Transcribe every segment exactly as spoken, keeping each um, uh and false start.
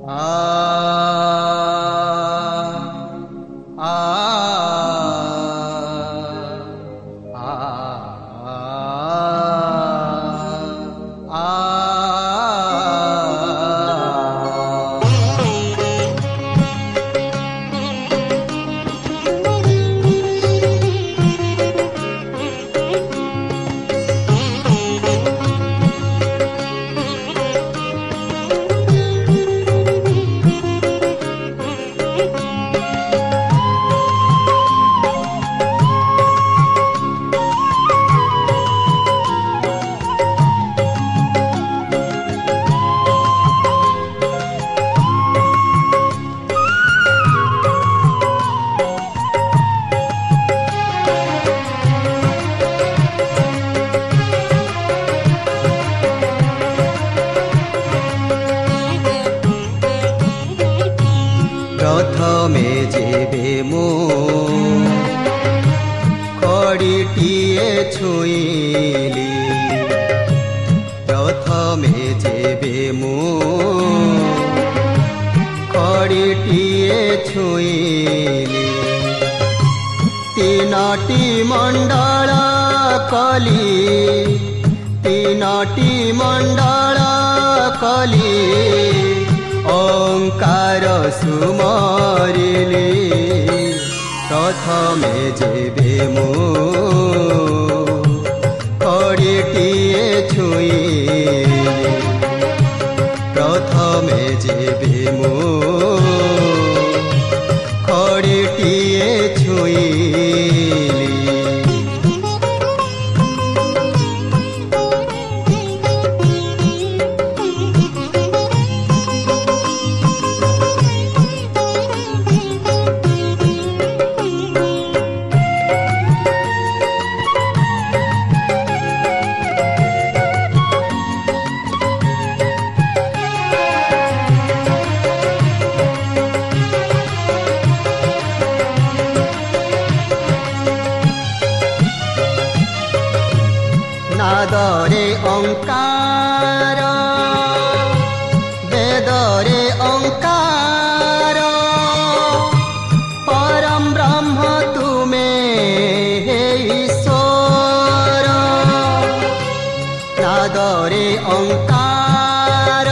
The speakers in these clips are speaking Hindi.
प्रथमे जेबे मु खड़ीटिए छुईली प्रथमे जेबे मु खड़ीटिए छुईली तीनोटी मंडल कली तीनोटी मंडल कली ओंकार सुमरिली प्रथमे जेबे मु खड़ीटिए छुईली प्रथमे जेबे मु खड़ीटिए छुईली नादरे ओंकार वेदरे ओंकार परम ब्रह्म तुमे हे ईश्वर नादरे ओंकार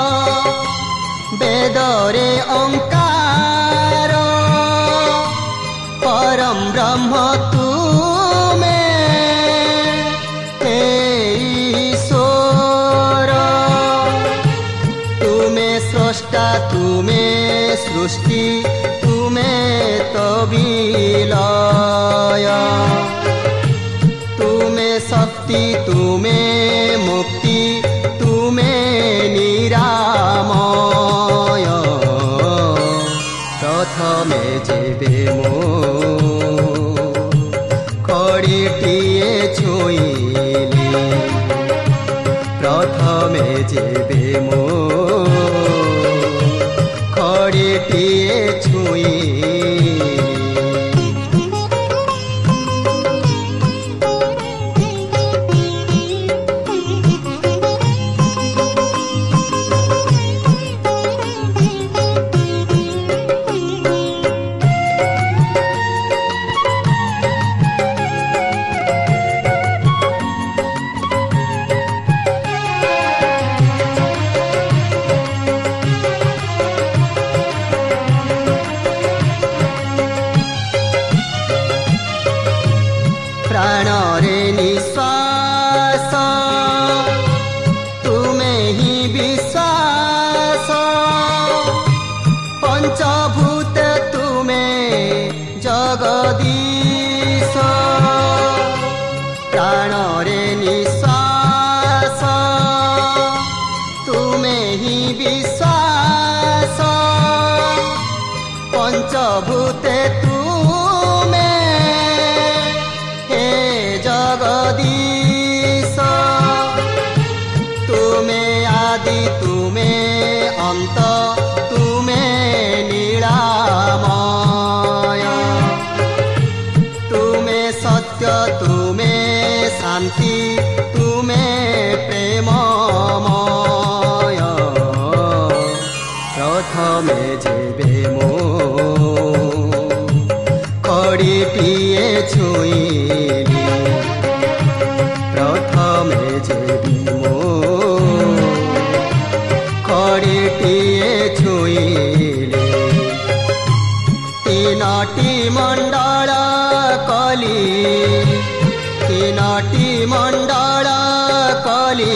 वेदरे ओंकार परम ब्रह्म तुमे स्रष्टा तुमे सृष्टि तुमे तो विलय तुमे शक्ति तुमे मुक्ति तुमे निरामय प्रथमे जेबे मु खड़ीटिए छुईली प्रथमे जेबे मु खड़ीटिए छुईली प्राणरे निश्वास तुमे ही विश्वास पंचभूत तुमे जगदीश प्राणरे निश्वास तुमे ही विश्वास पंचभूत तुमे जगदीश तुमे आदि तुमे अंत तुमे नीलामय तुमे सत्य तुमे शांति तुमे प्रेममय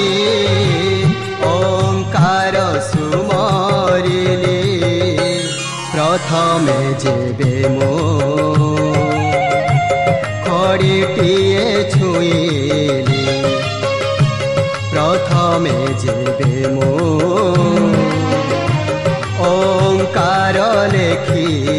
ओंकार सुमरिली प्रथमे जेबे मो खड़ीटीए छुईली प्रथमे जेबे मो ओंकार लेखी